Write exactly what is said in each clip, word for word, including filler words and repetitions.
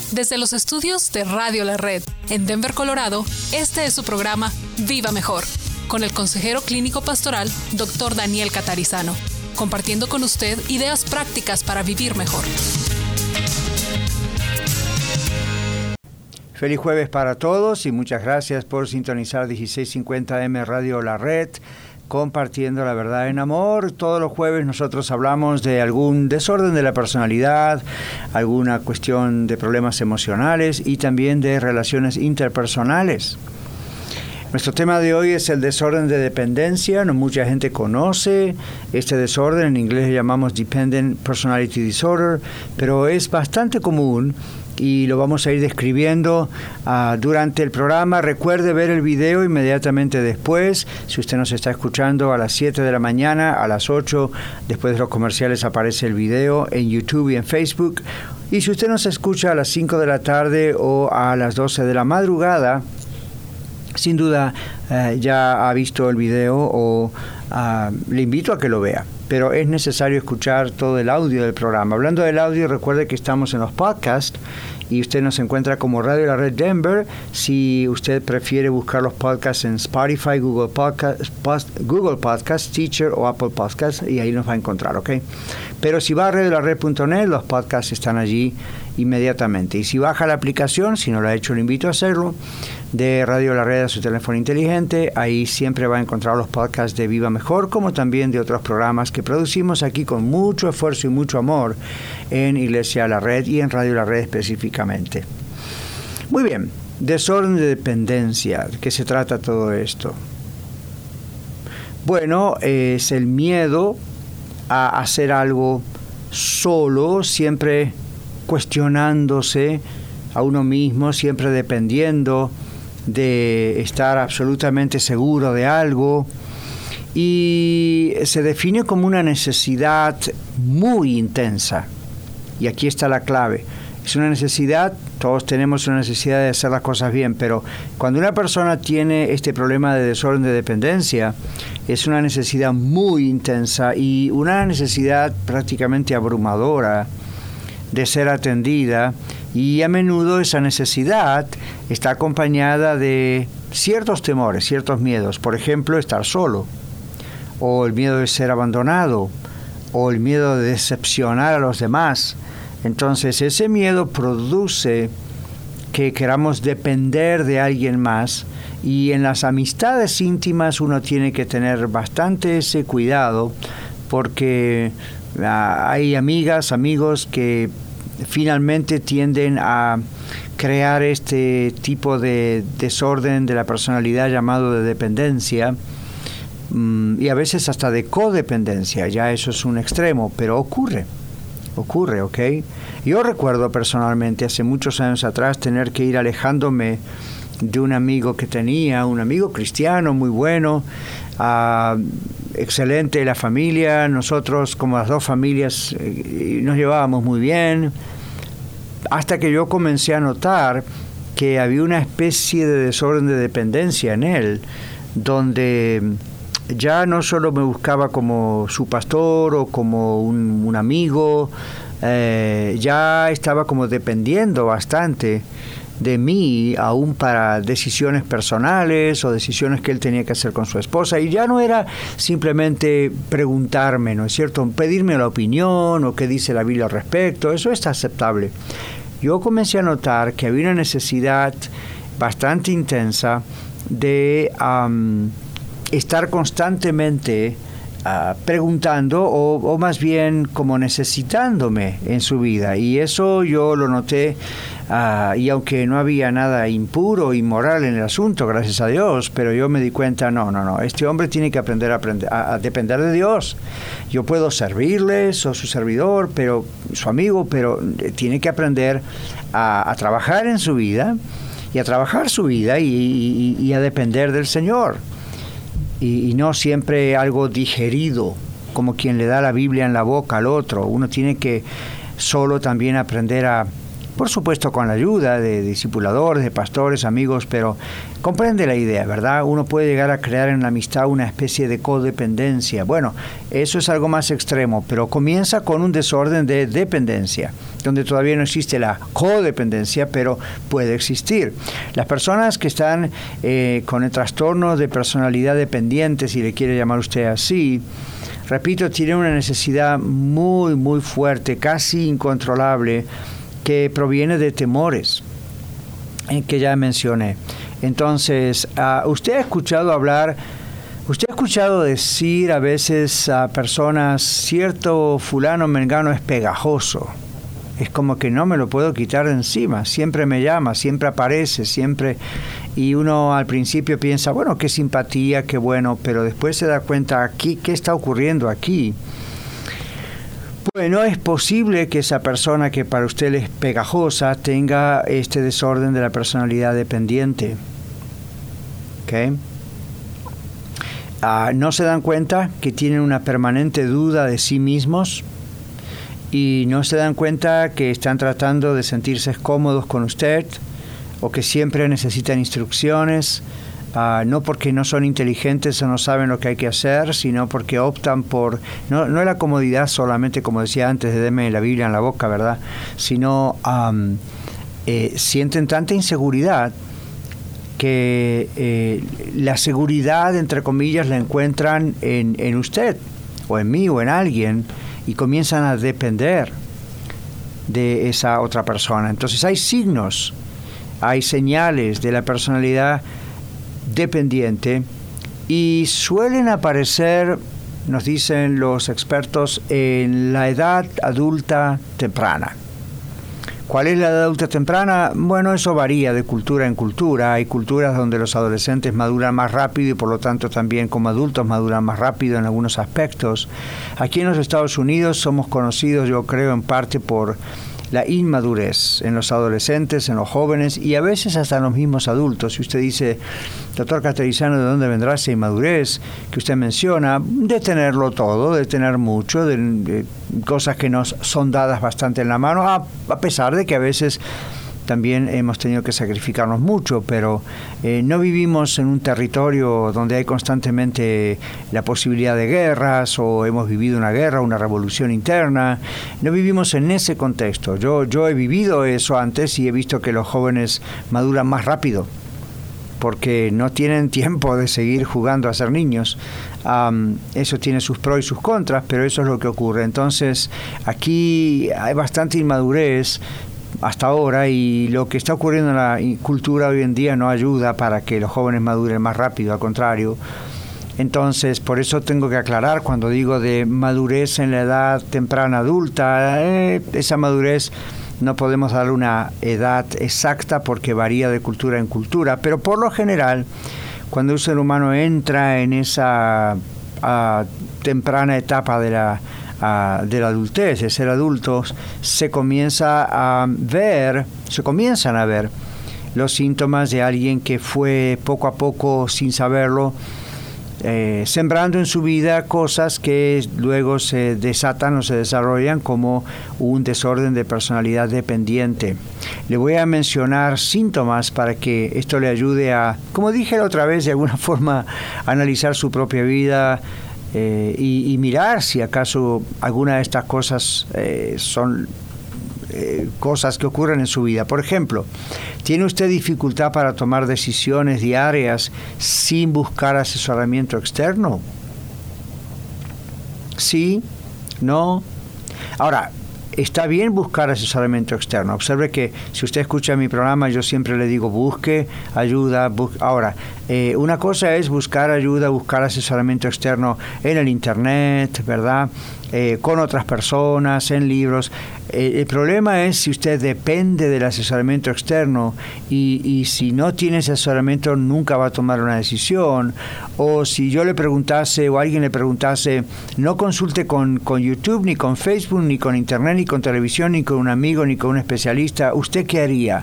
Desde los estudios de Radio La Red en Denver, Colorado, este es su programa Viva Mejor, con el consejero clínico pastoral doctor Daniel Catarizano, compartiendo con usted ideas prácticas para vivir mejor. Feliz jueves para todos y muchas gracias por sintonizar dieciséis cincuenta eme Radio La Red, compartiendo la verdad en amor. Todos los jueves nosotros hablamos de algún desorden de la personalidad, alguna cuestión de problemas emocionales y también de relaciones interpersonales. Nuestro tema de hoy es el desorden de dependencia. No mucha gente conoce este desorden, en inglés le llamamos Dependent Personality Disorder, pero es bastante común y lo vamos a ir describiendo uh, durante el programa. Recuerde ver el video inmediatamente después. Si usted nos está escuchando a las siete de la mañana, a las ocho, después de los comerciales aparece el video en YouTube y en Facebook. Y si usted nos escucha a las cinco de la tarde o a las doce de la madrugada, sin duda uh, ya ha visto el video o uh, le invito a que lo vea. Pero es necesario escuchar todo el audio del programa. Hablando del audio, recuerde que estamos en los podcasts y usted nos encuentra como Radio La Red Denver. Si usted prefiere buscar los podcasts en Spotify, Google Podcast, Post, Google Podcast, Teacher o Apple Podcasts, y ahí nos va a encontrar, ¿ok? Pero si va a radio la red punto net, los podcasts están allí inmediatamente. Y si baja la aplicación, si no lo ha hecho, le invito a hacerlo, de Radio La Red a su teléfono inteligente, ahí siempre va a encontrar los podcasts de Viva Mejor, como también de otros programas que producimos aquí con mucho esfuerzo y mucho amor en Iglesia La Red y en Radio La Red específicamente. Muy bien, desorden de dependencia. ¿De qué se trata todo esto? Bueno, es el miedo a hacer algo solo, siempre cuestionándose a uno mismo, siempre dependiendo de estar absolutamente seguro de algo, y se define como una necesidad muy intensa. Y aquí está la clave. Es una necesidad, todos tenemos una necesidad de hacer las cosas bien, pero cuando una persona tiene este problema de desorden de dependencia, es una necesidad muy intensa y una necesidad prácticamente abrumadora de ser atendida, y a menudo esa necesidad está acompañada de ciertos temores, ciertos miedos. Por ejemplo, estar solo, o el miedo de ser abandonado, o el miedo de decepcionar a los demás. Entonces, ese miedo produce que queramos depender de alguien más, y en las amistades íntimas uno tiene que tener bastante ese cuidado, porque uh, hay amigas, amigos que finalmente tienden a crear este tipo de desorden de la personalidad llamado de dependencia, um, y a veces hasta de codependencia. Ya eso es un extremo, pero ocurre. Ocurre, ¿ok? Yo recuerdo personalmente hace muchos años atrás tener que ir alejándome de un amigo que tenía, un amigo cristiano muy bueno, uh, excelente la familia, nosotros como las dos familias eh, nos llevábamos muy bien, hasta que yo comencé a notar que había una especie de desorden de dependencia en él, donde ya no solo me buscaba como su pastor o como un, un amigo, eh, ya estaba como dependiendo bastante de mí, aún para decisiones personales o decisiones que él tenía que hacer con su esposa, y ya no era simplemente preguntarme, ¿no es cierto?, pedirme la opinión o qué dice la Biblia al respecto. Eso está aceptable. Yo comencé a notar que había una necesidad bastante intensa de um, estar constantemente uh, preguntando o, o más bien como necesitándome en su vida, y eso yo lo noté. Uh, y aunque no había nada impuro, inmoral en el asunto, gracias a Dios, pero yo me di cuenta, no, no, no, este hombre tiene que aprender a, aprender, a, a depender de Dios. Yo puedo servirle, soy su servidor, pero su amigo, pero tiene que aprender a, a trabajar en su vida y a trabajar su vida y, y, y a depender del Señor. Y, y no siempre algo digerido, como quien le da la Biblia en la boca al otro. Uno tiene que solo también aprender a por supuesto con la ayuda de discipuladores, de pastores, amigos, pero comprende la idea, ¿verdad? Uno puede llegar a crear en la amistad una especie de codependencia. Bueno, eso es algo más extremo, pero comienza con un desorden de dependencia, donde todavía no existe la codependencia, pero puede existir. Las personas que están eh, con el trastorno de personalidad dependiente, si le quiere llamar usted así, repito, tienen una necesidad muy, muy fuerte, casi incontrolable, que proviene de temores eh, que ya mencioné. Entonces, uh, usted ha escuchado hablar, usted ha escuchado decir a veces a personas, cierto fulano mengano es pegajoso. Es como que no me lo puedo quitar de encima, siempre me llama, siempre aparece, siempre... Y uno al principio piensa, bueno, qué simpatía, qué bueno, pero después se da cuenta, aquí, ¿qué está ocurriendo aquí? Bueno, es posible que esa persona que para usted es pegajosa tenga este desorden de la personalidad dependiente. ¿Ok? Uh, ¿No se dan cuenta que tienen una permanente duda de sí mismos? Y no se dan cuenta que están tratando de sentirse cómodos con usted o que siempre necesitan instrucciones, uh, no porque no son inteligentes o no saben lo que hay que hacer, sino porque optan por, no, no es la comodidad solamente, como decía antes, de deme la Biblia en la boca, ¿verdad? Sino um, eh, sienten tanta inseguridad que eh, la seguridad, entre comillas, la encuentran en, en usted o en mí o en alguien, y comienzan a depender de esa otra persona. Entonces hay signos, hay señales de la personalidad dependiente y suelen aparecer, nos dicen los expertos, en la edad adulta temprana. ¿Cuál es la edad adulta temprana? Bueno, eso varía de cultura en cultura. Hay culturas donde los adolescentes maduran más rápido y por lo tanto también como adultos maduran más rápido en algunos aspectos. Aquí en los Estados Unidos somos conocidos, yo creo, en parte por la inmadurez en los adolescentes, en los jóvenes y a veces hasta en los mismos adultos. Si usted dice, doctor Catarizano, ¿de dónde vendrá esa inmadurez que usted menciona? De tenerlo todo, de tener mucho, de, de cosas que nos son dadas bastante en la mano, a, a pesar de que a veces también hemos tenido que sacrificarnos mucho, pero eh, no vivimos en un territorio donde hay constantemente la posibilidad de guerras o hemos vivido una guerra, una revolución interna. No vivimos en ese contexto. Yo, yo he vivido eso antes y he visto que los jóvenes maduran más rápido porque no tienen tiempo de seguir jugando a ser niños. Um, eso tiene sus pros y sus contras, pero eso es lo que ocurre. Entonces, aquí hay bastante inmadurez hasta ahora y lo que está ocurriendo en la cultura hoy en día no ayuda para que los jóvenes maduren más rápido, al contrario. Entonces, por eso tengo que aclarar cuando digo de madurez en la edad temprana adulta, eh, esa madurez no podemos darle una edad exacta porque varía de cultura en cultura, pero por lo general, cuando un ser humano entra en esa uh, temprana etapa de la Uh, de la adultez, de ser adultos, se comienza a ver, se comienzan a ver los síntomas de alguien que fue poco a poco, sin saberlo, eh, sembrando en su vida cosas que luego se desatan o se desarrollan como un desorden de personalidad dependiente. Le voy a mencionar síntomas para que esto le ayude a, como dije la otra vez, de alguna forma analizar su propia vida, Eh, y, y mirar si acaso alguna de estas cosas eh, son eh, cosas que ocurren en su vida. Por ejemplo, ¿tiene usted dificultad para tomar decisiones diarias sin buscar asesoramiento externo? ¿Sí? ¿No? Ahora, está bien buscar asesoramiento externo. Observe que si usted escucha mi programa, yo siempre le digo busque ayuda. Bu- Ahora, eh, una cosa es buscar ayuda, buscar asesoramiento externo en el Internet, ¿verdad? Eh, con otras personas, en libros. Eh, el problema es si usted depende del asesoramiento externo y, y si no tiene ese asesoramiento nunca va a tomar una decisión. O si yo le preguntase o alguien le preguntase, no consulte con, con YouTube, ni con Facebook, ni con Internet, ni con televisión, ni con un amigo, ni con un especialista, ¿usted qué haría?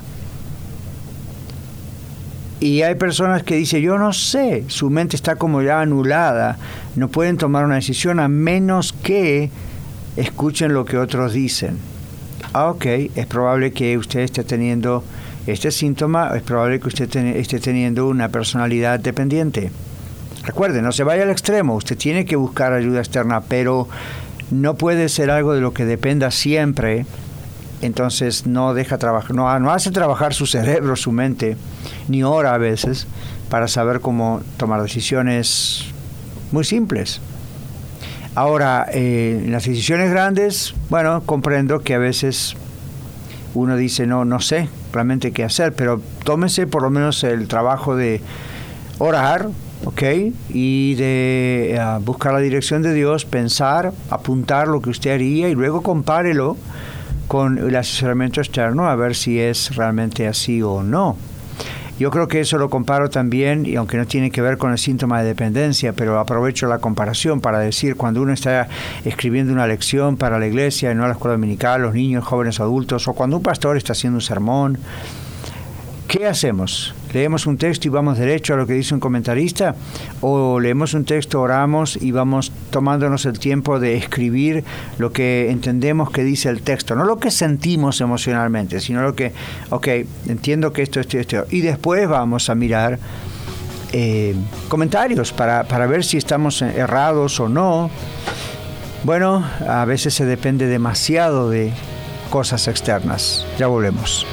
Y hay personas que dicen, yo no sé, su mente está como ya anulada, no pueden tomar una decisión a menos que escuchen lo que otros dicen. Ah, ok, es probable que usted esté teniendo este síntoma, es probable que usted ten, esté teniendo una personalidad dependiente. Recuerde, no se vaya al extremo, usted tiene que buscar ayuda externa, pero no puede ser algo de lo que dependa siempre. Entonces no deja trabajar, no, no hace trabajar su cerebro, su mente, ni ora a veces, para saber cómo tomar decisiones muy simples. Ahora, eh, en las decisiones grandes, bueno, comprendo que a veces uno dice, no, no sé realmente qué hacer, pero tómese por lo menos el trabajo de orar, ¿ok? Y de uh, buscar la dirección de Dios, pensar, apuntar lo que usted haría y luego compárelo con el asesoramiento externo a ver si es realmente así o no. Yo creo que eso lo comparo también, y aunque no tiene que ver con el síntoma de dependencia, pero aprovecho la comparación para decir, cuando uno está escribiendo una lección para la iglesia, no la escuela dominical, los niños, jóvenes, adultos, o cuando un pastor está haciendo un sermón, ¿qué hacemos? ¿Leemos un texto y vamos derecho a lo que dice un comentarista? ¿O leemos un texto, oramos y vamos tomándonos el tiempo de escribir lo que entendemos que dice el texto? No lo que sentimos emocionalmente, sino lo que, ok, entiendo que esto, esto, esto. Y después vamos a mirar eh, comentarios para, para ver si estamos errados o no. Bueno, a veces se depende demasiado de cosas externas. Ya volvemos.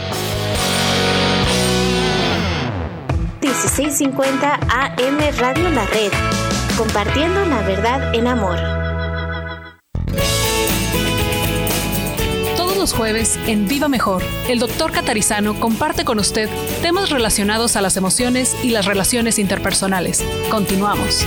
dieciséis cincuenta A M Radio La Red, compartiendo la verdad en amor. Todos los jueves en Viva Mejor, el doctor Catarizano comparte con usted temas relacionados a las emociones y las relaciones interpersonales. Continuamos.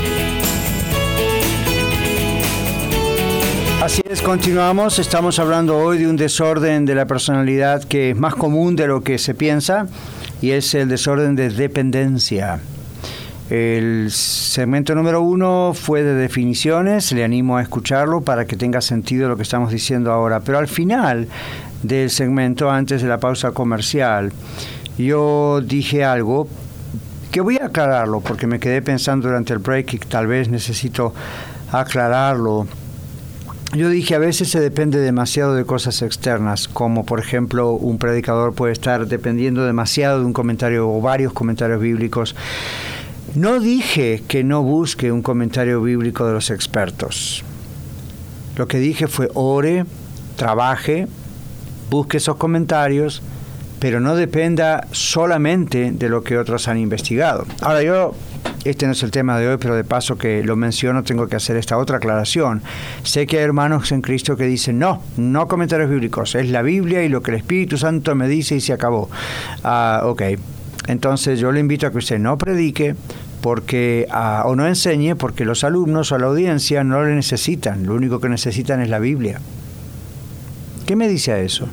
Así es, continuamos. Estamos hablando hoy de un desorden de la personalidad que es más común de lo que se piensa, y es el desorden de dependencia. El segmento número uno fue de definiciones. Le animo a escucharlo para que tenga sentido lo que estamos diciendo ahora. Pero al final del segmento, antes de la pausa comercial, yo dije algo que voy a aclararlo porque me quedé pensando durante el break y tal vez necesito aclararlo. Yo dije, a veces se depende demasiado de cosas externas, como por ejemplo un predicador puede estar dependiendo demasiado de un comentario o varios comentarios bíblicos. No dije que no busque un comentario bíblico de los expertos. Lo que dije fue ore, trabaje, busque esos comentarios, pero no dependa solamente de lo que otros han investigado. Ahora yo... Este no es el tema de hoy, pero de paso que lo menciono, tengo que hacer esta otra aclaración. Sé que hay hermanos en Cristo que dicen, no, no comentarios bíblicos, es la Biblia y lo que el Espíritu Santo me dice y se acabó. Ah, ok, entonces yo le invito a que usted no predique porque ah, o no enseñe, porque los alumnos o la audiencia no le necesitan, lo único que necesitan es la Biblia. ¿Qué me dice a eso?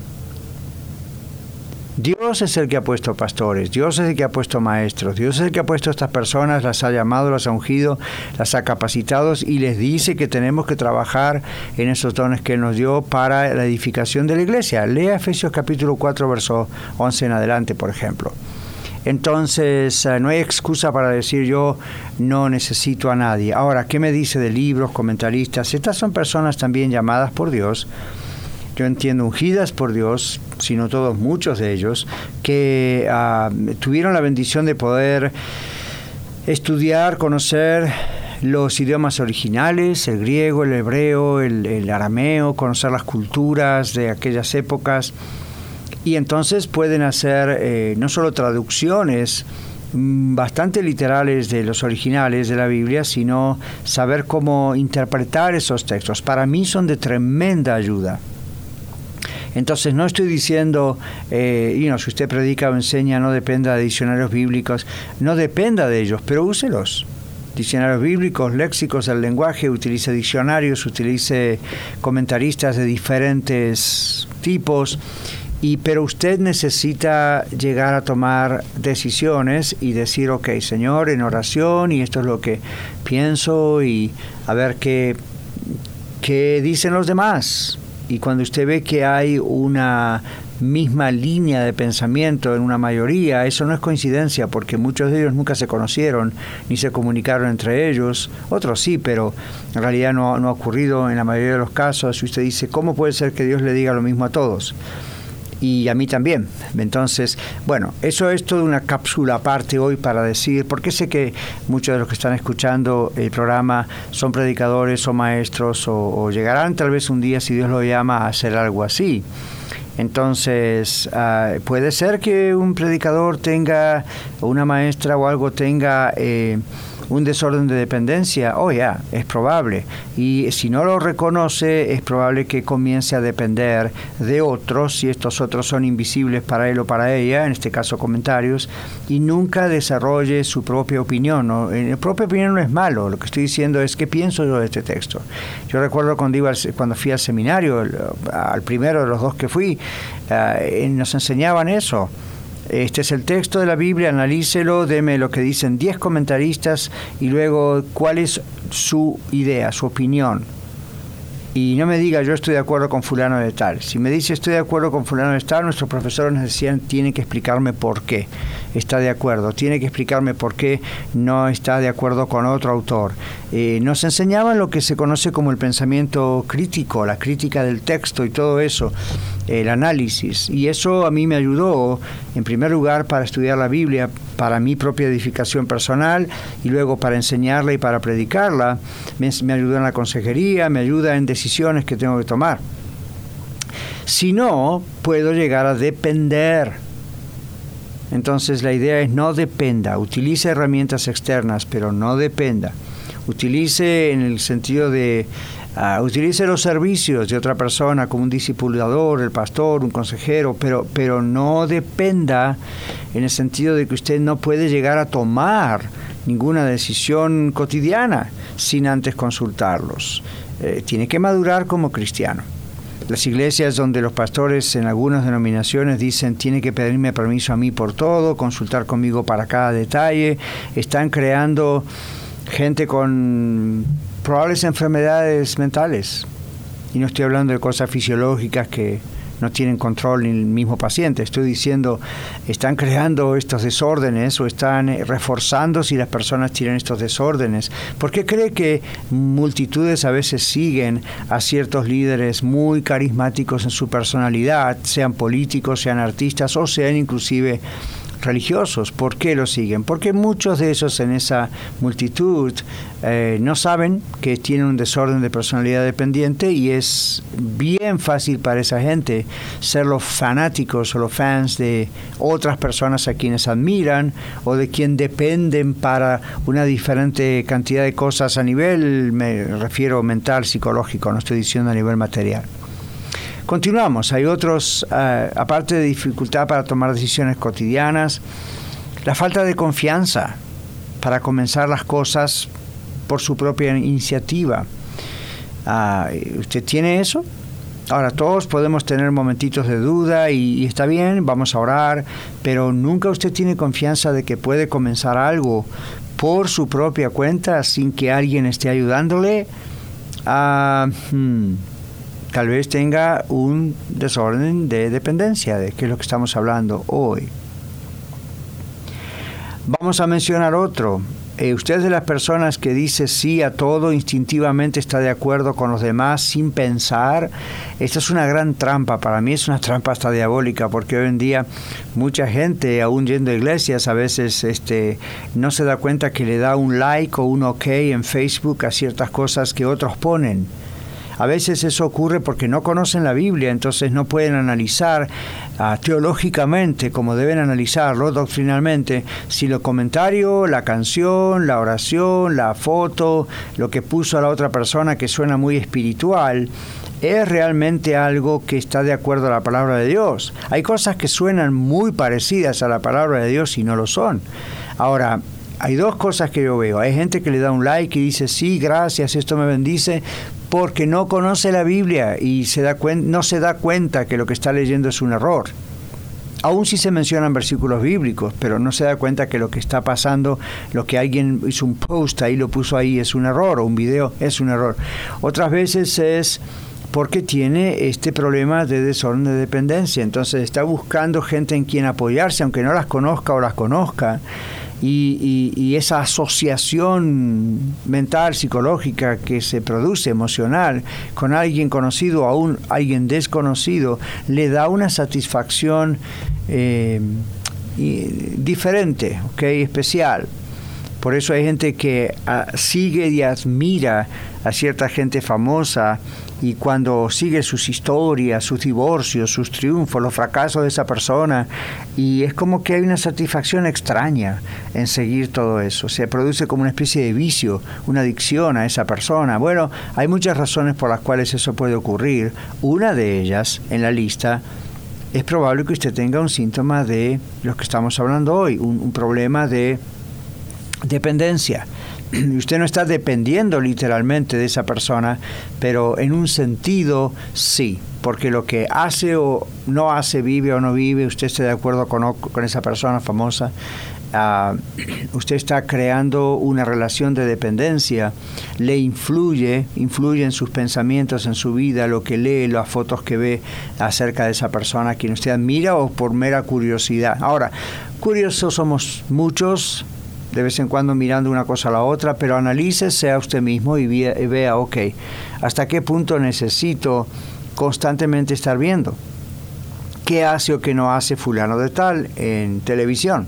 Dios es el que ha puesto pastores, Dios es el que ha puesto maestros, Dios es el que ha puesto a estas personas, las ha llamado, las ha ungido, las ha capacitado y les dice que tenemos que trabajar en esos dones que Él nos dio para la edificación de la iglesia. Lea Efesios capítulo cuatro, verso once en adelante, por ejemplo. Entonces, no hay excusa para decir yo no necesito a nadie. Ahora, ¿qué me dice de libros, comentaristas? Estas son personas también llamadas por Dios, yo entiendo ungidas por Dios, sino todos, muchos de ellos, que uh, tuvieron la bendición de poder estudiar, conocer los idiomas originales, el griego, el hebreo, el, el arameo, conocer las culturas de aquellas épocas, y entonces pueden hacer eh, no solo traducciones bastante literales de los originales de la Biblia, sino saber cómo interpretar esos textos. Para mí son de tremenda ayuda. Entonces no estoy diciendo, eh, you know, si usted predica o enseña no dependa de diccionarios bíblicos, no dependa de ellos, pero úselos. Diccionarios bíblicos, léxicos del lenguaje, utilice diccionarios, utilice comentaristas de diferentes tipos, y, pero usted necesita llegar a tomar decisiones y decir, ok, Señor, en oración, y esto es lo que pienso, y a ver qué, qué dicen los demás. Y cuando usted ve que hay una misma línea de pensamiento en una mayoría, eso no es coincidencia, porque muchos de ellos nunca se conocieron ni se comunicaron entre ellos. Otros sí, pero en realidad no, no ha ocurrido en la mayoría de los casos. Y usted dice, ¿cómo puede ser que Dios le diga lo mismo a todos? Y a mí también. Entonces, bueno, eso es toda una cápsula aparte hoy para decir, porque sé que muchos de los que están escuchando el programa son predicadores o maestros o, o llegarán tal vez un día, si Dios lo llama, a hacer algo así. Entonces, uh, puede ser que un predicador tenga, o una maestra o algo tenga eh, un desorden de dependencia. Oh, ya, yeah, es probable. Y si no lo reconoce, es probable que comience a depender de otros, si estos otros son invisibles para él o para ella, en este caso comentarios, y nunca desarrolle su propia opinión. ¿No? La propia opinión no es malo, lo que estoy diciendo es qué pienso yo de este texto. Yo recuerdo cuando, iba al, cuando fui al seminario, al primero de los dos que fui, uh, nos enseñaban eso. Este es el texto de la Biblia, analícelo, deme lo que dicen diez comentaristas y luego cuál es su idea, su opinión. Y no me diga yo estoy de acuerdo con fulano de tal. Si me dice estoy de acuerdo con fulano de tal, nuestros profesores nos decían tiene que explicarme por qué está de acuerdo, tiene que explicarme por qué no está de acuerdo con otro autor. Eh, nos enseñaban lo que se conoce como el pensamiento crítico, la crítica del texto y todo eso, el análisis. Y eso a mí me ayudó, en primer lugar, para estudiar la Biblia, para mi propia edificación personal y luego para enseñarla y para predicarla. Me, me ayudó en la consejería, me ayuda en decisiones que tengo que tomar. Si no, puedo llegar a depender. Entonces la idea es no dependa, utilice herramientas externas, pero no dependa. Utilice en el sentido de, uh, utilice los servicios de otra persona como un discipulador, el pastor, un consejero, pero, pero no dependa en el sentido de que usted no puede llegar a tomar ninguna decisión cotidiana sin antes consultarlos. Eh, tiene que madurar como cristiano. Las iglesias donde los pastores en algunas denominaciones dicen tiene que pedirme permiso a mí por todo, consultar conmigo para cada detalle, están creando gente con probables enfermedades mentales. Y no estoy hablando de cosas fisiológicas que no tienen control ni el mismo paciente. Estoy diciendo, están creando estos desórdenes o están reforzando si las personas tienen estos desórdenes. ¿Por qué cree que multitudes a veces siguen a ciertos líderes muy carismáticos en su personalidad, sean políticos, sean artistas o sean inclusive religiosos? ¿Por qué lo siguen? Porque muchos de esos en esa multitud eh, no saben que tienen un desorden de personalidad dependiente y es bien fácil para esa gente ser los fanáticos o los fans de otras personas a quienes admiran o de quien dependen para una diferente cantidad de cosas a nivel, me refiero mental, psicológico, no estoy diciendo a nivel material. Continuamos, hay otros, uh, aparte de dificultad para tomar decisiones cotidianas, la falta de confianza para comenzar las cosas por su propia iniciativa. Uh, ¿Usted tiene eso? Ahora, todos podemos tener momentitos de duda y, y está bien, vamos a orar, pero nunca usted tiene confianza de que puede comenzar algo por su propia cuenta sin que alguien esté ayudándole. Uh, hmm. Tal vez tenga un desorden de dependencia, de que es lo que estamos hablando hoy. Vamos a mencionar otro. Eh, usted es de las personas que dice sí a todo, instintivamente está de acuerdo con los demás sin pensar. Esta es una gran trampa. Para mí es una trampa hasta diabólica, porque hoy en día mucha gente, aún yendo a iglesias, a veces este, no se da cuenta que le da un like o un ok en Facebook a ciertas cosas que otros ponen. A veces eso ocurre porque no conocen la Biblia, entonces no pueden analizar uh, teológicamente como deben analizarlo, doctrinalmente, si el comentario, la canción, la oración, la foto, lo que puso a la otra persona que suena muy espiritual, es realmente algo que está de acuerdo a la palabra de Dios. Hay cosas que suenan muy parecidas a la palabra de Dios y no lo son. Ahora, hay dos cosas que yo veo. Hay gente que le da un like y dice, sí, gracias, esto me bendice, porque no conoce la Biblia y se da cuen- no se da cuenta que lo que está leyendo es un error. Aún si se mencionan versículos bíblicos, pero no se da cuenta que lo que está pasando, lo que alguien hizo un post ahí, lo puso ahí, es un error, o un video es un error. Otras veces es porque tiene este problema de desorden de dependencia. Entonces está buscando gente en quien apoyarse, aunque no las conozca o las conozca. Y, y, y esa asociación mental, psicológica que se produce, emocional, con alguien conocido o aún alguien desconocido, le da una satisfacción eh, y, diferente, ¿okay? Especial. Por eso hay gente que uh, sigue y admira a cierta gente famosa, y cuando sigue sus historias, sus divorcios, sus triunfos, los fracasos de esa persona, y es como que hay una satisfacción extraña en seguir todo eso. Se produce como una especie de vicio, una adicción a esa persona. Bueno, hay muchas razones por las cuales eso puede ocurrir. Una de ellas, en la lista, es probable que usted tenga un síntoma de lo que estamos hablando hoy, un, un problema de dependencia. Usted no está dependiendo literalmente de esa persona, pero en un sentido sí, porque lo que hace o no hace, vive o no vive, usted está de acuerdo con, con esa persona famosa, uh, usted está creando una relación de dependencia, le influye, influye en sus pensamientos, en su vida, lo que lee, las fotos que ve acerca de esa persona a quien usted admira o por mera curiosidad. Ahora, curiosos somos muchos, de vez en cuando mirando una cosa a la otra, pero analícese a usted mismo y vea, y vea, ok, ¿hasta qué punto necesito constantemente estar viendo? ¿Qué hace o qué no hace fulano de tal en televisión?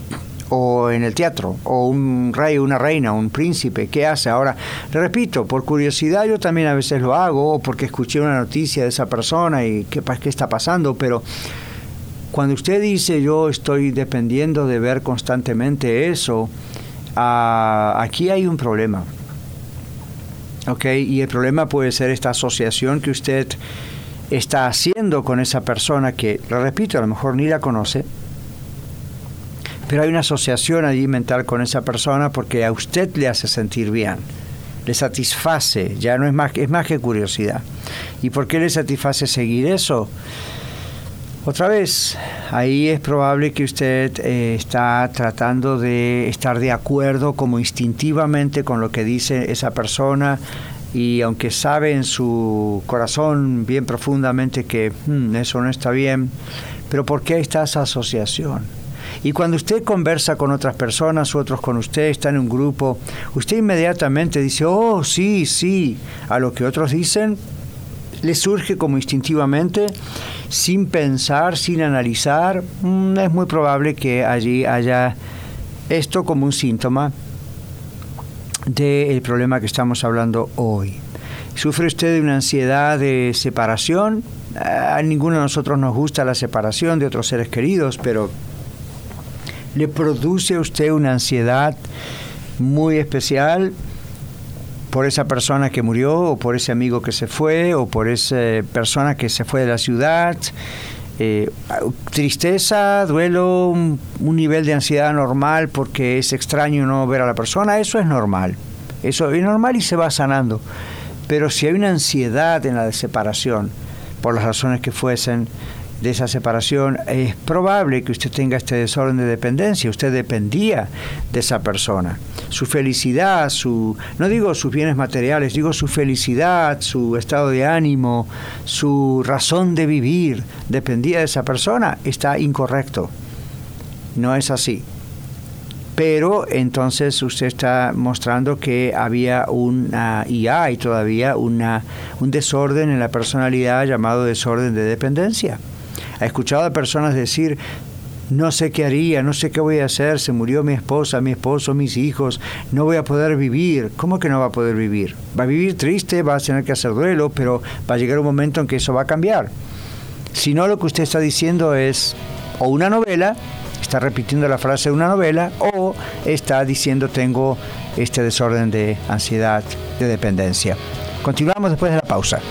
O en el teatro, o un rey, una reina, un príncipe, ¿qué hace? Ahora, repito, por curiosidad yo también a veces lo hago, o porque escuché una noticia de esa persona y qué, qué está pasando, pero cuando usted dice yo estoy dependiendo de ver constantemente eso, uh, aquí hay un problema. ¿Ok? Y el problema puede ser esta asociación que usted está haciendo con esa persona que, lo repito, a lo mejor ni la conoce, pero hay una asociación allí mental con esa persona porque a usted le hace sentir bien, le satisface, ya no es más, es más que curiosidad. ¿Y por qué le satisface seguir eso? Otra vez, ahí es probable que usted eh, está tratando de estar de acuerdo como instintivamente con lo que dice esa persona, y aunque sabe en su corazón bien profundamente que hmm, eso no está bien, pero ¿por qué está esa asociación? Y cuando usted conversa con otras personas, otros con usted, está en un grupo, usted inmediatamente dice, oh, sí, sí, a lo que otros dicen, le surge como instintivamente, sin pensar, sin analizar. Mm, es muy probable que allí haya esto como un síntoma del problema que estamos hablando hoy. ¿Sufre usted de una ansiedad de separación? A ninguno de nosotros nos gusta la separación de otros seres queridos, pero ¿le produce a usted una ansiedad muy especial por esa persona que murió, o por ese amigo que se fue, o por esa persona que se fue de la ciudad? Eh, tristeza, duelo, un, un nivel de ansiedad normal porque es extraño no ver a la persona, eso es normal. Eso es normal y se va sanando. Pero si hay una ansiedad en la separación, por las razones que fuesen, de esa separación, es probable que usted tenga este desorden de dependencia. Usted dependía de esa persona. Su felicidad, su, no digo sus bienes materiales, digo su felicidad, su estado de ánimo, su razón de vivir, dependía de esa persona. Está incorrecto. No es así. Pero entonces usted está mostrando que había una, y hay todavía una, un desorden en la personalidad llamado desorden de dependencia. He escuchado a personas decir, no sé qué haría, no sé qué voy a hacer, se murió mi esposa, mi esposo, mis hijos, no voy a poder vivir. ¿Cómo que no va a poder vivir? Va a vivir triste, va a tener que hacer duelo, pero va a llegar un momento en que eso va a cambiar. Si no, lo que usted está diciendo es o una novela, está repitiendo la frase de una novela, o está diciendo tengo este desorden de ansiedad, de dependencia. Continuamos después de la pausa.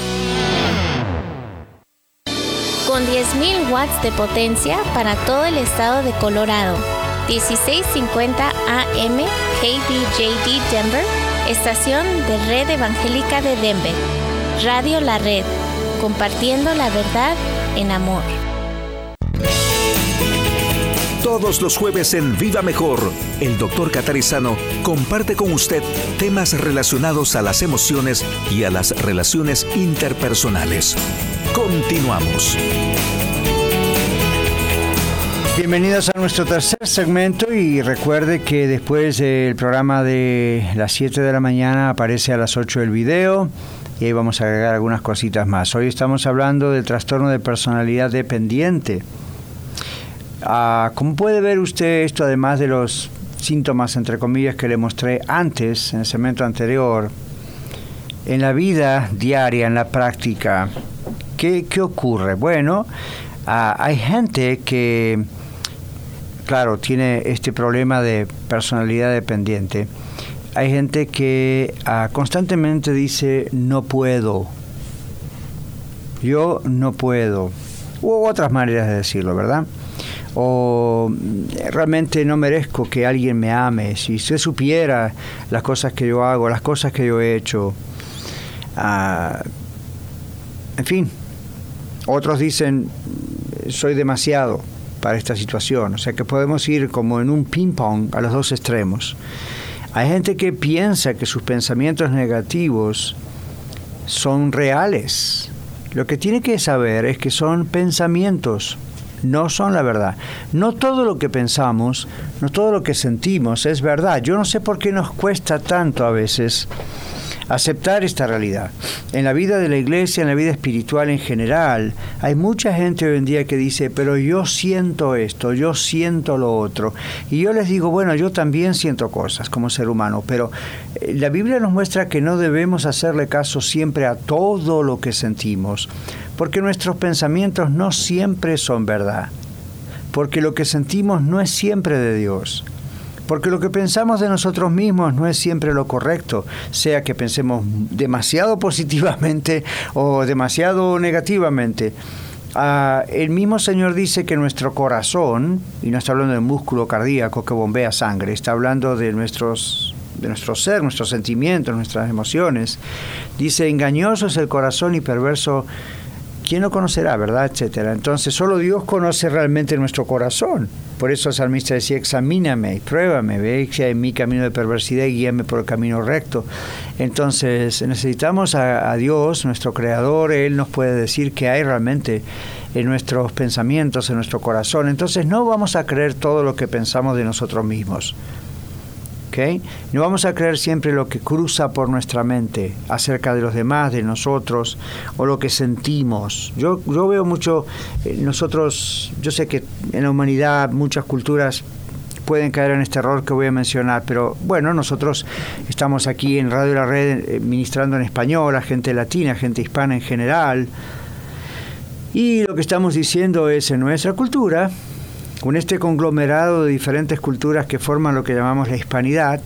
Con diez mil watts de potencia para todo el estado de Colorado. dieciséis cincuenta A M K D J D Denver, estación de Red Evangélica de Denver. Radio La Red, compartiendo la verdad en amor. Todo Todos los jueves en Viva Mejor, el doctor Catarizano comparte con usted temas relacionados a las emociones y a las relaciones interpersonales. Continuamos. Bienvenidos a nuestro tercer segmento y recuerde que después del programa de las siete de la mañana aparece a las ocho el video y ahí vamos a agregar algunas cositas más. Hoy estamos hablando del trastorno de personalidad dependiente. Ah, ¿Cómo puede ver usted esto además de los síntomas, entre comillas, que le mostré antes, en el segmento anterior? En la vida diaria, en la práctica, ¿qué, qué ocurre? Bueno, ah, hay gente que, claro, tiene este problema de personalidad dependiente. Hay gente que ah, constantemente dice, no puedo, yo no puedo, u otras maneras de decirlo, ¿verdad? O realmente no merezco que alguien me ame. Si usted supiera las cosas que yo hago, las cosas que yo he hecho, uh, en fin, otros dicen soy demasiado para esta situación. O sea que podemos ir como en un ping pong a los dos extremos. Hay gente que piensa que sus pensamientos negativos son reales. Lo que tiene que saber es que son pensamientos, no son la verdad. No todo lo que pensamos, no todo lo que sentimos es verdad. Yo no sé por qué nos cuesta tanto a veces aceptar esta realidad. En la vida de la iglesia, en la vida espiritual en general, hay mucha gente hoy en día que dice, pero yo siento esto, yo siento lo otro. Y yo les digo, bueno, yo también siento cosas como ser humano, pero la Biblia nos muestra que no debemos hacerle caso siempre a todo lo que sentimos, porque nuestros pensamientos no siempre son verdad, porque lo que sentimos no es siempre de Dios. Porque lo que pensamos de nosotros mismos no es siempre lo correcto, sea que pensemos demasiado positivamente o demasiado negativamente. Uh, el mismo Señor dice que nuestro corazón, y no está hablando del músculo cardíaco que bombea sangre, está hablando de nuestros, de nuestro ser, nuestros sentimientos, nuestras emociones. Dice, engañoso es el corazón y perverso, ¿quién lo conocerá, verdad? Etcétera. Entonces, solo Dios conoce realmente nuestro corazón. Por eso el salmista decía, examíname, pruébame, ve si hay en mi camino de perversidad y guíame por el camino recto. Entonces, necesitamos a, a Dios, nuestro Creador. Él nos puede decir qué hay realmente en nuestros pensamientos, en nuestro corazón. Entonces, no vamos a creer todo lo que pensamos de nosotros mismos. ¿Okay? No vamos a creer siempre lo que cruza por nuestra mente acerca de los demás, de nosotros, o lo que sentimos. Yo, yo veo mucho, eh, nosotros, yo sé que en la humanidad muchas culturas pueden caer en este error que voy a mencionar, pero bueno, nosotros estamos aquí en Radio La Red eh, ministrando en español a gente latina, gente hispana en general, y lo que estamos diciendo es en nuestra cultura, con este conglomerado de diferentes culturas que forman lo que llamamos la hispanidad,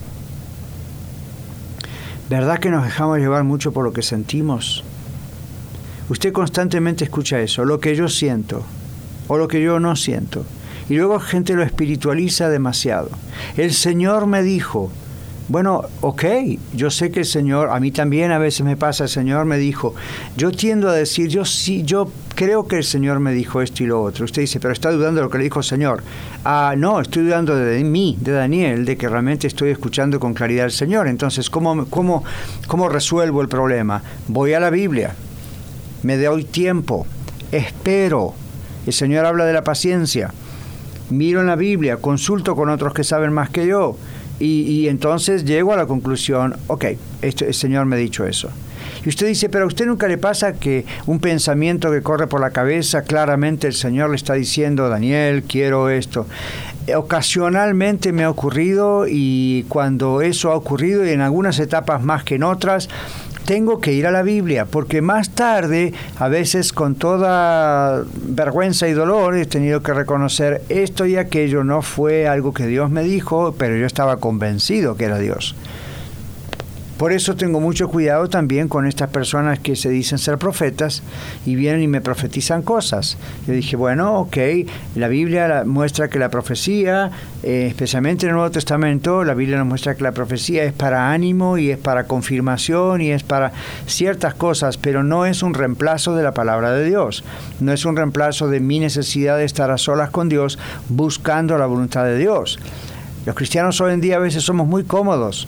¿verdad que nos dejamos llevar mucho por lo que sentimos? Usted constantemente escucha eso, lo que yo siento o lo que yo no siento. Y luego gente lo espiritualiza demasiado. El Señor me dijo, bueno, ok, yo sé que el Señor, a mí también a veces me pasa, el Señor me dijo, yo tiendo a decir, yo sí, yo creo que el Señor me dijo esto y lo otro. Usted dice, pero está dudando de lo que le dijo el Señor. Ah, no, estoy dudando de mí, de Daniel, de que realmente estoy escuchando con claridad al Señor. Entonces, ¿cómo, cómo, cómo resuelvo el problema? Voy a la Biblia, me doy tiempo, espero. El Señor habla de la paciencia. Miro en la Biblia, consulto con otros que saben más que yo. Y, y entonces llego a la conclusión, ok, este, el Señor me ha dicho eso. Y usted dice, pero a usted nunca le pasa que un pensamiento que corre por la cabeza, claramente el Señor le está diciendo, Daniel, quiero esto. Ocasionalmente me ha ocurrido y cuando eso ha ocurrido y en algunas etapas más que en otras, tengo que ir a la Biblia, porque más tarde, a veces con toda vergüenza y dolor, he tenido que reconocer esto y aquello no fue algo que Dios me dijo, pero yo estaba convencido que era Dios. Por eso tengo mucho cuidado también con estas personas que se dicen ser profetas y vienen y me profetizan cosas. Yo dije, bueno, ok, la Biblia muestra que la profecía, eh, especialmente en el Nuevo Testamento, la Biblia nos muestra que la profecía es para ánimo y es para confirmación y es para ciertas cosas, pero no es un reemplazo de la palabra de Dios. No es un reemplazo de mi necesidad de estar a solas con Dios buscando la voluntad de Dios. Los cristianos hoy en día a veces somos muy cómodos.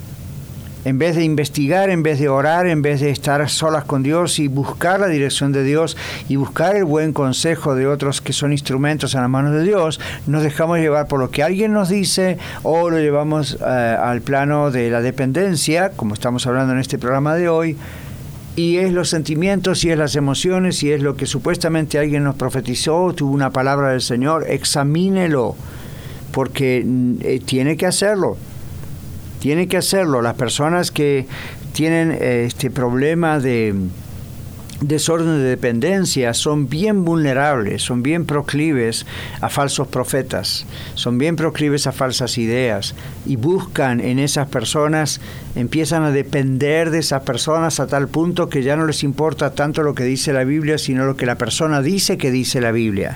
En vez de investigar, en vez de orar, en vez de estar a solas con Dios y buscar la dirección de Dios y buscar el buen consejo de otros que son instrumentos en las manos de Dios, nos dejamos llevar por lo que alguien nos dice o lo llevamos uh, al plano de la dependencia, como estamos hablando en este programa de hoy, y es los sentimientos y es las emociones y es lo que supuestamente alguien nos profetizó, tuvo una palabra del Señor. Examínelo, porque eh, tiene que hacerlo. Tiene que hacerlo. Las personas que tienen este problema de desorden de dependencia son bien vulnerables, son bien proclives a falsos profetas, son bien proclives a falsas ideas y buscan en esas personas, empiezan a depender de esas personas a tal punto que ya no les importa tanto lo que dice la Biblia, sino lo que la persona dice que dice la Biblia.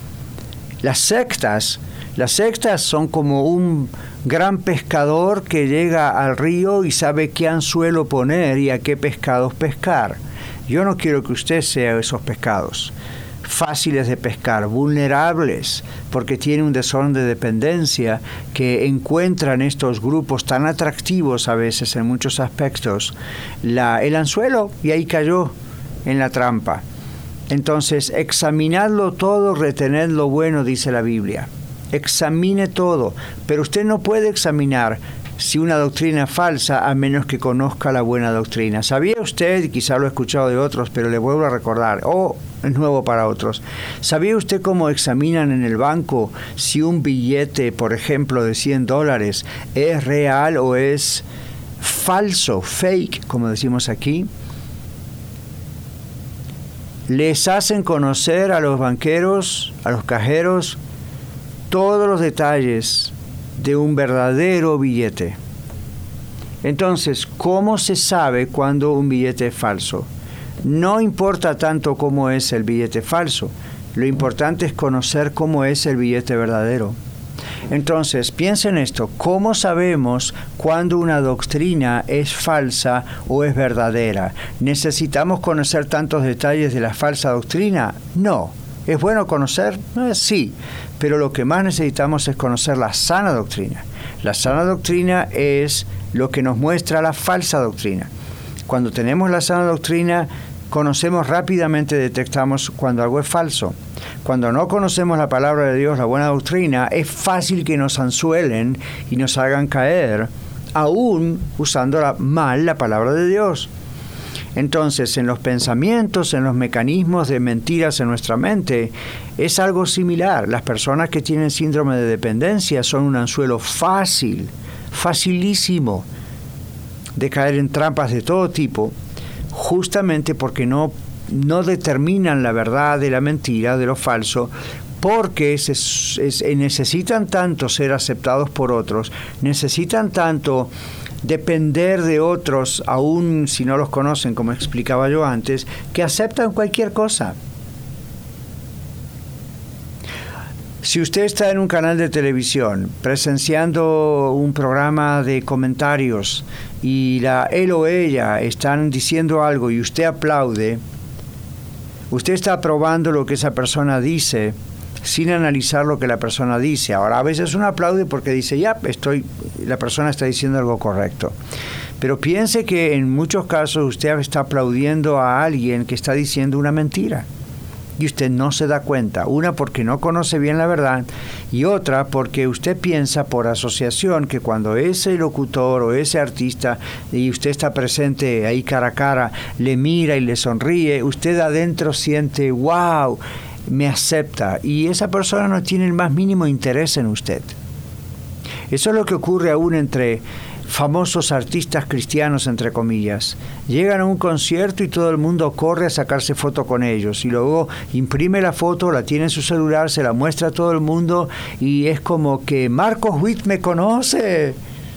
Las sectas Las sectas son como un gran pescador que llega al río y sabe qué anzuelo poner y a qué pescados pescar. Yo no quiero que usted sea esos pescados. Fáciles de pescar, vulnerables, porque tiene un desorden de dependencia que encuentran estos grupos tan atractivos a veces en muchos aspectos, la, el anzuelo, y ahí cayó en la trampa. Entonces, examinadlo todo, retened lo bueno, dice la Biblia. Examine todo, pero usted no puede examinar si una doctrina es falsa a menos que conozca la buena doctrina. ¿Sabía usted, quizá lo he escuchado de otros, pero le vuelvo a recordar, o oh, es nuevo para otros, ¿sabía usted cómo examinan en el banco si un billete, por ejemplo, de cien dólares es real o es falso, fake, como decimos aquí? Les hacen conocer a los banqueros, a los cajeros, todos los detalles de un verdadero billete. Entonces, ¿cómo se sabe cuando un billete es falso? No importa tanto cómo es el billete falso, lo importante es conocer cómo es el billete verdadero. Entonces, piensen esto, ¿cómo sabemos cuando una doctrina es falsa o es verdadera? ¿Necesitamos conocer tantos detalles de la falsa doctrina? No. ¿Es bueno conocer? Sí, pero lo que más necesitamos es conocer la sana doctrina. La sana doctrina es lo que nos muestra la falsa doctrina. Cuando tenemos la sana doctrina, conocemos rápidamente, detectamos cuando algo es falso. Cuando no conocemos la palabra de Dios, la buena doctrina, es fácil que nos anzuelen y nos hagan caer, aún usando la, mal la palabra de Dios. Entonces, en los pensamientos, en los mecanismos de mentiras en nuestra mente, es algo similar. Las personas que tienen síndrome de dependencia son un anzuelo fácil, facilísimo, de caer en trampas de todo tipo, justamente porque no, no determinan la verdad de la mentira, de lo falso, porque se, es, necesitan tanto ser aceptados por otros, necesitan tanto depender de otros, aun si no los conocen, como explicaba yo antes, que aceptan cualquier cosa. Si usted está en un canal de televisión presenciando un programa de comentarios y la, él o ella están diciendo algo y usted aplaude, usted está aprobando lo que esa persona dice sin analizar lo que la persona dice. Ahora, a veces uno aplaude porque dice, ya, estoy, la persona está diciendo algo correcto. Pero piense que en muchos casos usted está aplaudiendo a alguien que está diciendo una mentira. Y usted no se da cuenta. Una, porque no conoce bien la verdad. Y otra, porque usted piensa por asociación que cuando ese locutor o ese artista, y usted está presente ahí cara a cara, le mira y le sonríe, usted adentro siente, wow, me acepta, y esa persona no tiene el más mínimo interés en usted. Eso es lo que ocurre aún entre famosos artistas cristianos, entre comillas. Llegan a un concierto y todo el mundo corre a sacarse foto con ellos, y luego imprime la foto, la tiene en su celular, se la muestra a todo el mundo, y es como que Marcos Witt me conoce.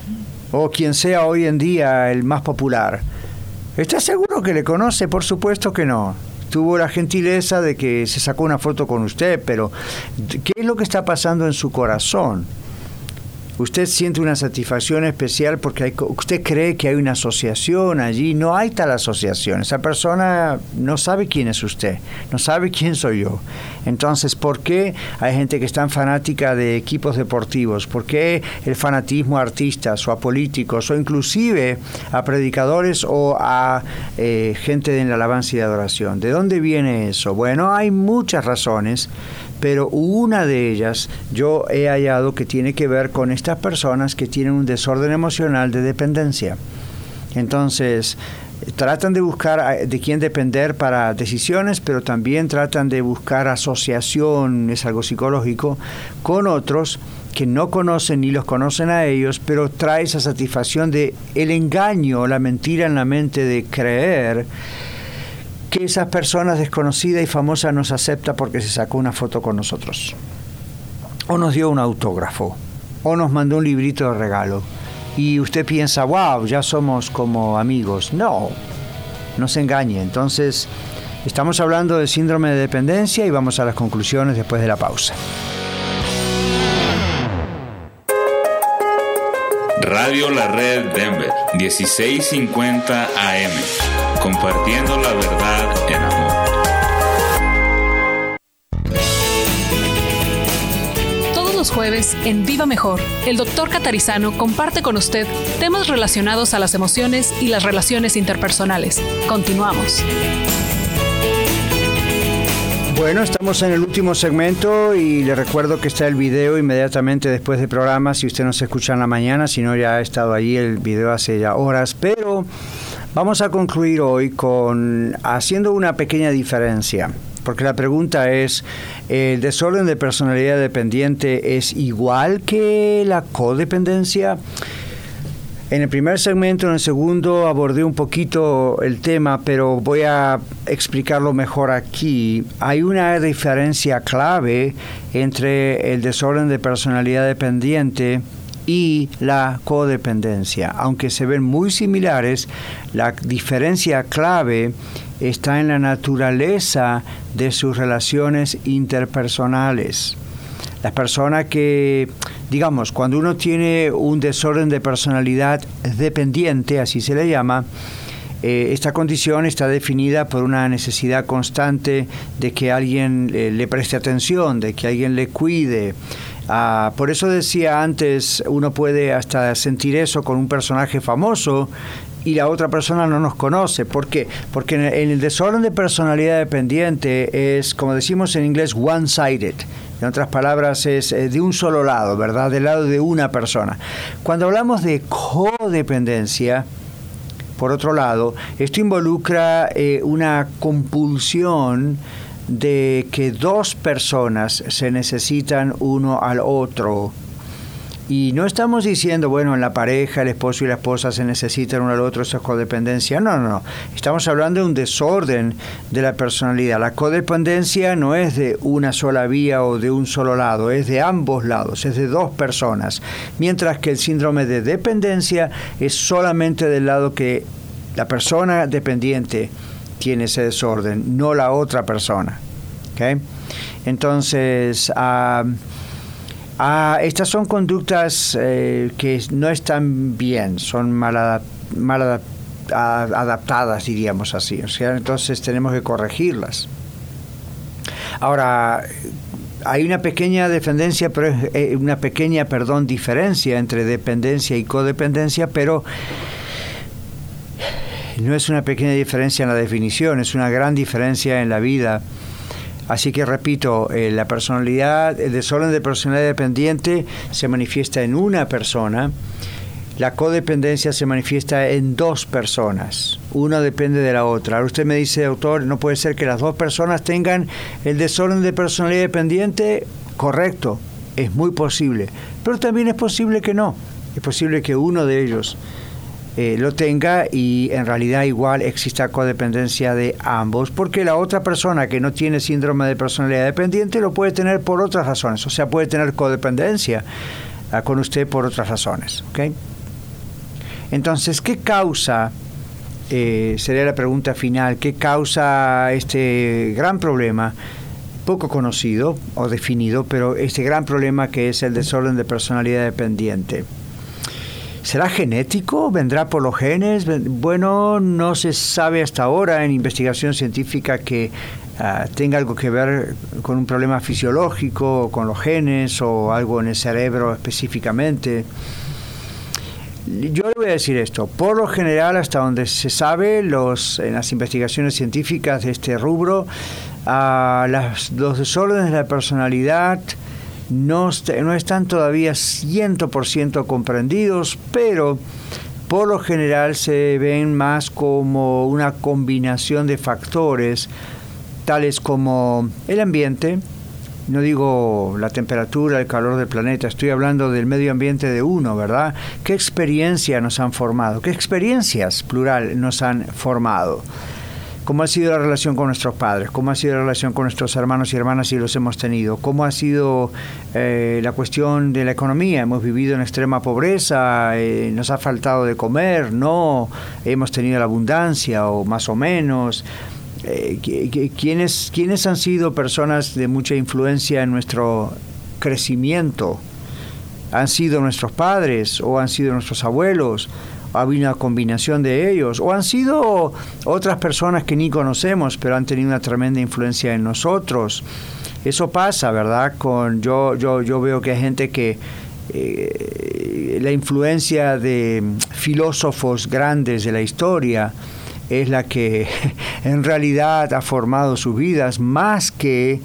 o quien sea hoy en día el más popular. ¿Está seguro que le conoce? Por supuesto que no. Tuvo la gentileza de que se sacó una foto con usted, pero ¿qué es lo que está pasando en su corazón? Usted siente una satisfacción especial porque hay, usted cree que hay una asociación allí. No hay tal asociación. Esa persona no sabe quién es usted, no sabe quién soy yo. Entonces, ¿por qué hay gente que es tan fanática de equipos deportivos? ¿Por qué el fanatismo a artistas o a políticos o inclusive a predicadores o a eh, gente de la alabanza y de adoración? ¿De dónde viene eso? Bueno, hay muchas razones, pero una de ellas yo he hallado que tiene que ver con estas personas que tienen un desorden emocional de dependencia. Entonces, tratan de buscar de quién depender para decisiones, pero también tratan de buscar asociación, es algo psicológico, con otros que no conocen ni los conocen a ellos, pero trae esa satisfacción de el engaño, la mentira en la mente de creer que esas personas desconocidas y famosas nos aceptan porque se sacó una foto con nosotros, o nos dio un autógrafo, o nos mandó un librito de regalo, y usted piensa, wow, ya somos como amigos. No, no se engañe. Entonces, estamos hablando del síndrome de dependencia y vamos a las conclusiones después de la pausa. Radio La Red Denver, dieciséis cincuenta A M, compartiendo la verdad en amor. Todos los jueves, en Viva Mejor, el doctor Catarizano comparte con usted temas relacionados a las emociones y las relaciones interpersonales. Continuamos. Bueno, estamos en el último segmento y le recuerdo que está el video inmediatamente después del programa, si usted no se escucha en la mañana, si no ya ha estado ahí el video hace ya horas, pero vamos a concluir hoy con haciendo una pequeña diferencia, porque la pregunta es, ¿el desorden de personalidad dependiente es igual que la codependencia? En el primer segmento, en el segundo, abordé un poquito el tema, pero voy a explicarlo mejor aquí. Hay una diferencia clave entre el desorden de personalidad dependiente y la codependencia. Aunque se ven muy similares, la diferencia clave está en la naturaleza de sus relaciones interpersonales. Las personas que, digamos, cuando uno tiene un desorden de personalidad dependiente, así se le llama, eh, esta condición está definida por una necesidad constante de que alguien eh, le preste atención, de que alguien le cuide. Ah, por eso decía antes, uno puede hasta sentir eso con un personaje famoso y la otra persona no nos conoce. ¿Por qué? Porque en el, en el desorden de personalidad dependiente es, como decimos en inglés, one-sided. En otras palabras, es de un solo lado, ¿verdad? Del lado de una persona. Cuando hablamos de codependencia, por otro lado, esto involucra eh, una compulsión de que dos personas se necesitan uno al otro. Y no estamos diciendo, bueno, en la pareja, el esposo y la esposa se necesitan uno al otro, eso es codependencia. No, no, no. Estamos hablando de un desorden de la personalidad. La codependencia no es de una sola vía o de un solo lado, es de ambos lados, es de dos personas. Mientras que el síndrome de dependencia es solamente del lado que la persona dependiente tiene ese desorden, no la otra persona. ¿Okay? Entonces, uh, Ah, estas son conductas eh, que no están bien, son mal, adap- mal adap- adaptadas, diríamos así. O sea, entonces tenemos que corregirlas. Ahora, hay una pequeña dependencia, pero es eh, una pequeña, perdón, diferencia entre dependencia y codependencia, pero no es una pequeña diferencia en la definición, es una gran diferencia en la vida. Así que repito, eh, la personalidad, el desorden de personalidad dependiente se manifiesta en una persona, la codependencia se manifiesta en dos personas, una depende de la otra. Ahora usted me dice, doctor, no puede ser que las dos personas tengan el desorden de personalidad dependiente. Correcto, es muy posible, pero también es posible que no, es posible que uno de ellos Eh, lo tenga y en realidad igual exista codependencia de ambos, porque la otra persona que no tiene síndrome de personalidad dependiente lo puede tener por otras razones, o sea, puede tener codependencia uh, con usted por otras razones, ¿ok? Entonces, ¿qué causa, eh, sería la pregunta final, qué causa este gran problema, poco conocido o definido, pero este gran problema que es el desorden de personalidad dependiente? ¿Será genético? ¿Vendrá por los genes? Bueno, no se sabe hasta ahora en investigación científica que uh, tenga algo que ver con un problema fisiológico, con los genes o algo en el cerebro específicamente. Yo le voy a decir esto. Por lo general, hasta donde se sabe, los, en las investigaciones científicas de este rubro, uh, las, los desórdenes de la personalidad No, no están todavía cien por ciento comprendidos, pero por lo general se ven más como una combinación de factores, tales como el ambiente, no digo la temperatura, el calor del planeta, estoy hablando del medio ambiente de uno, ¿verdad? ¿Qué experiencias nos han formado? ¿Qué experiencias, plural, nos han formado? ¿Cómo ha sido la relación con nuestros padres? ¿Cómo ha sido la relación con nuestros hermanos y hermanas si los hemos tenido? ¿Cómo ha sido eh, la cuestión de la economía? ¿Hemos vivido en extrema pobreza? Eh, ¿Nos ha faltado de comer? ¿No? ¿Hemos tenido la abundancia o más o menos? Eh, ¿quiénes, ¿Quiénes han sido personas de mucha influencia en nuestro crecimiento? ¿Han sido nuestros padres o han sido nuestros abuelos? ¿Ha habido una combinación de ellos? ¿O han sido otras personas que ni conocemos, pero han tenido una tremenda influencia en nosotros? Eso pasa, ¿verdad? Con yo yo yo veo que hay gente que eh, la influencia de filósofos grandes de la historia es la que en realidad ha formado sus vidas, más que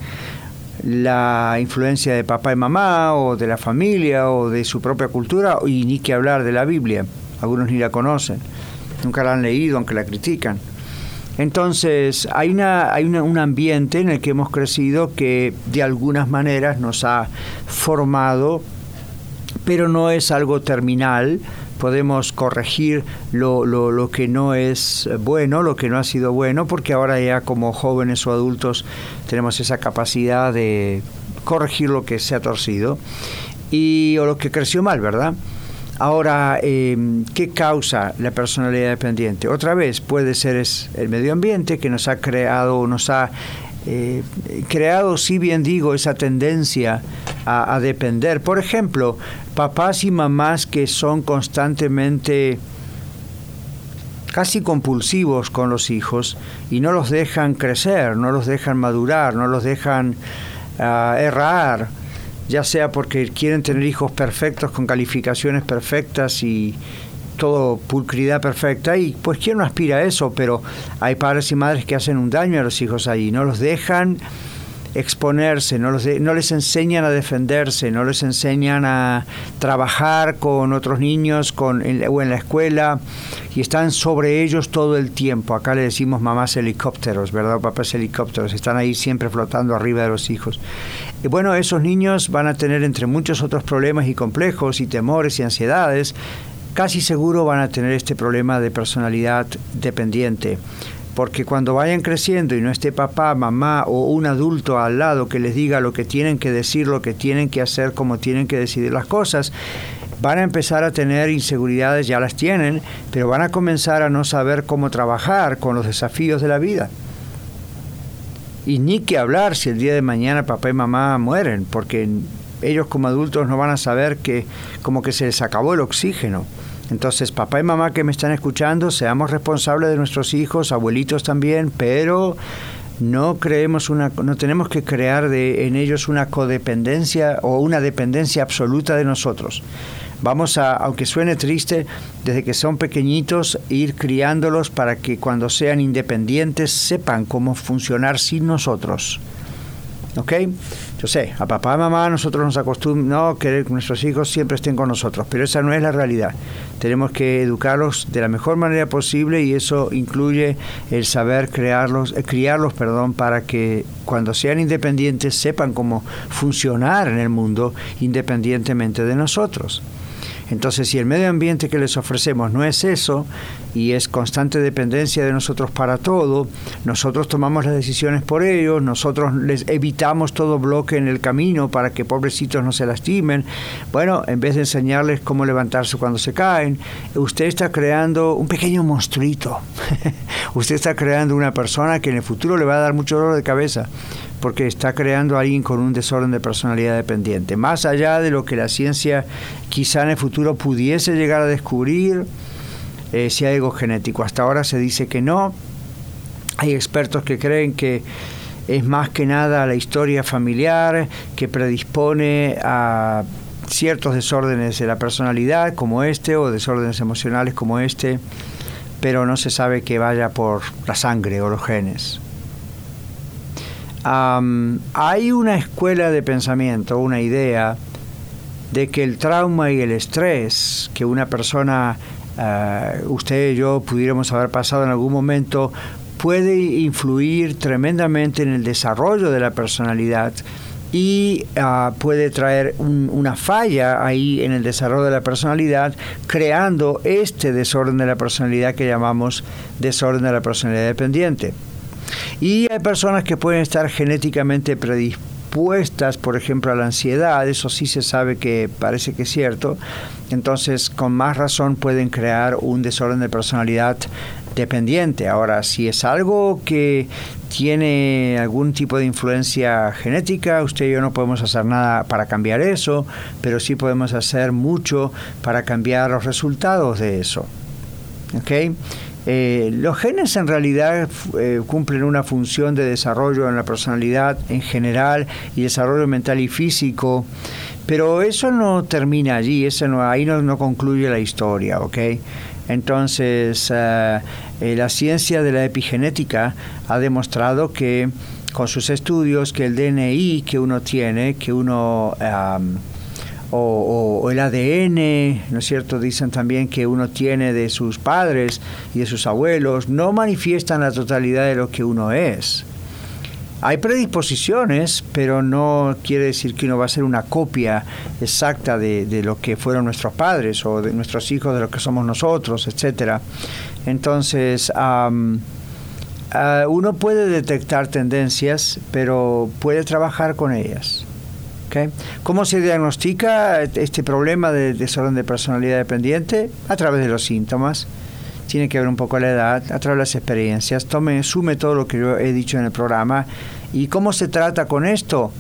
la influencia de papá y mamá, o de la familia, o de su propia cultura, y ni que hablar de la Biblia. Algunos ni la conocen, nunca la han leído, aunque la critican. Entonces, hay, una, hay una, un ambiente en el que hemos crecido que de algunas maneras nos ha formado, pero no es algo terminal. Podemos corregir lo, lo, lo que no es bueno, lo que no ha sido bueno, porque ahora ya como jóvenes o adultos tenemos esa capacidad de corregir lo que se ha torcido y, o lo que creció mal, ¿verdad? Ahora, eh, ¿qué causa la personalidad dependiente? Otra vez, puede ser es el medio ambiente que nos ha creado, nos ha eh, creado, si bien digo, esa tendencia a, a depender. Por ejemplo, papás y mamás que son constantemente casi compulsivos con los hijos y no los dejan crecer, no los dejan madurar, no los dejan uh, errar, ya sea porque quieren tener hijos perfectos con calificaciones perfectas y todo pulcridad perfecta, y pues quién no aspira a eso, pero hay padres y madres que hacen un daño a los hijos ahí, no los dejan exponerse, no, los de, no les enseñan a defenderse, no les enseñan a trabajar con otros niños con, en, o en la escuela, y están sobre ellos todo el tiempo. Acá le decimos mamás helicópteros, ¿verdad? Papás helicópteros, están ahí siempre flotando arriba de los hijos. Y bueno, esos niños van a tener, entre muchos otros problemas y complejos y temores y ansiedades, casi seguro van a tener este problema de personalidad dependiente. Porque cuando vayan creciendo y no esté papá, mamá o un adulto al lado que les diga lo que tienen que decir, lo que tienen que hacer, cómo tienen que decidir las cosas, van a empezar a tener inseguridades, ya las tienen, pero van a comenzar a no saber cómo trabajar con los desafíos de la vida. Y ni que hablar si el día de mañana papá y mamá mueren, porque ellos como adultos no van a saber que como que se les acabó el oxígeno. Entonces, papá y mamá que me están escuchando, seamos responsables de nuestros hijos, abuelitos también, pero no creemos una, no tenemos que crear de, en ellos una codependencia o una dependencia absoluta de nosotros. Vamos a, aunque suene triste, desde que son pequeñitos, ir criándolos para que cuando sean independientes sepan cómo funcionar sin nosotros. ¿Ok? Yo sé, a papá y mamá nosotros nos acostumbramos, no, querer que nuestros hijos siempre estén con nosotros, pero esa no es la realidad. Tenemos que educarlos de la mejor manera posible, y eso incluye el saber crearlos, eh, criarlos, perdón, para que cuando sean independientes sepan cómo funcionar en el mundo independientemente de nosotros. Entonces, si el medio ambiente que les ofrecemos no es eso, y es constante dependencia de nosotros para todo, nosotros tomamos las decisiones por ellos, nosotros les evitamos todo bloque en el camino para que pobrecitos no se lastimen, bueno, en vez de enseñarles cómo levantarse cuando se caen, usted está creando un pequeño monstruito. Usted está creando una persona que en el futuro le va a dar mucho dolor de cabeza, porque está creando a alguien con un desorden de personalidad dependiente. Más allá de lo que la ciencia quizá en el futuro pudiese llegar a descubrir, eh, si hay algo genético. Hasta ahora se dice que no. Hay expertos que creen que es más que nada la historia familiar que predispone a ciertos desórdenes de la personalidad como este, o desórdenes emocionales como este, pero no se sabe que vaya por la sangre o los genes. Um, hay una escuela de pensamiento, una idea de que el trauma y el estrés que una persona, uh, usted y yo pudiéramos haber pasado en algún momento, puede influir tremendamente en el desarrollo de la personalidad y uh, puede traer un, una falla ahí en el desarrollo de la personalidad, creando este desorden de la personalidad que llamamos desorden de la personalidad dependiente. Y hay personas que pueden estar genéticamente predispuestas, por ejemplo, a la ansiedad. Eso sí se sabe que parece que es cierto. Entonces, con más razón pueden crear un desorden de personalidad dependiente. Ahora, si es algo que tiene algún tipo de influencia genética, usted y yo no podemos hacer nada para cambiar eso, pero sí podemos hacer mucho para cambiar los resultados de eso. ¿Ok? Eh, los genes en realidad eh, cumplen una función de desarrollo en la personalidad en general y desarrollo mental y físico, pero eso no termina allí, eso no, ahí no, no concluye la historia, ¿ok? Entonces, uh, eh, la ciencia de la epigenética ha demostrado que con sus estudios que el D N I que uno tiene, que uno... Um, O, o, o el A D N, ¿no es cierto? Dicen también que uno tiene de sus padres y de sus abuelos, no manifiestan la totalidad de lo que uno es. Hay predisposiciones, pero no quiere decir que uno va a ser una copia exacta de, de lo que fueron nuestros padres o de nuestros hijos, de lo que somos nosotros, etcétera. Entonces, um, uh, uno puede detectar tendencias, pero puede trabajar con ellas. Okay. ¿Cómo se diagnostica este problema de desorden de personalidad dependiente? A través de los síntomas. Tiene que ver un poco la edad, a través de las experiencias. Tome, sume todo lo que yo he dicho en el programa. ¿Y cómo se trata con esto?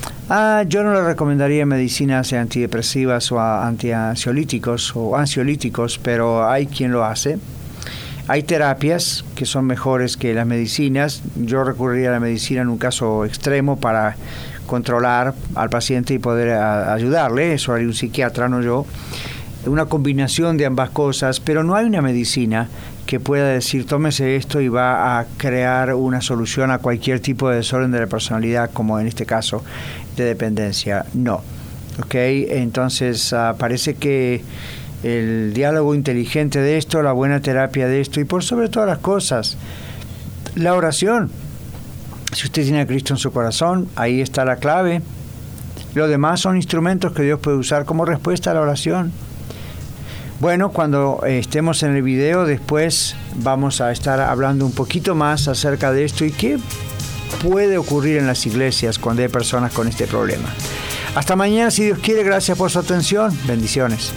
Ah, yo no le recomendaría medicinas antidepresivas o antiansiolíticos o ansiolíticos, pero hay quien lo hace. Hay terapias que son mejores que las medicinas. Yo recurriría a la medicina en un caso extremo para controlar al paciente y poder a, ayudarle. Eso haría un psiquiatra, no yo. Una combinación de ambas cosas, pero no hay una medicina que pueda decir tómese esto y va a crear una solución a cualquier tipo de desorden de la personalidad, como en este caso de dependencia. No. ¿Ok? Entonces uh, parece que el diálogo inteligente de esto, la buena terapia de esto y por sobre todas las cosas, la oración. Si usted tiene a Cristo en su corazón, ahí está la clave. Lo demás son instrumentos que Dios puede usar como respuesta a la oración. Bueno, cuando eh, estemos en el video, después vamos a estar hablando un poquito más acerca de esto y qué puede ocurrir en las iglesias cuando hay personas con este problema. Hasta mañana, si Dios quiere. Gracias por su atención. Bendiciones.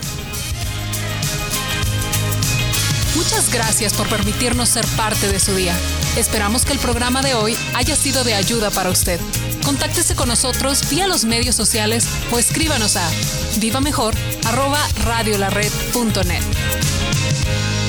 Muchas gracias por permitirnos ser parte de su día. Esperamos que el programa de hoy haya sido de ayuda para usted. Contáctese con nosotros vía los medios sociales o escríbanos a vivamejor arroba radiolared punto net.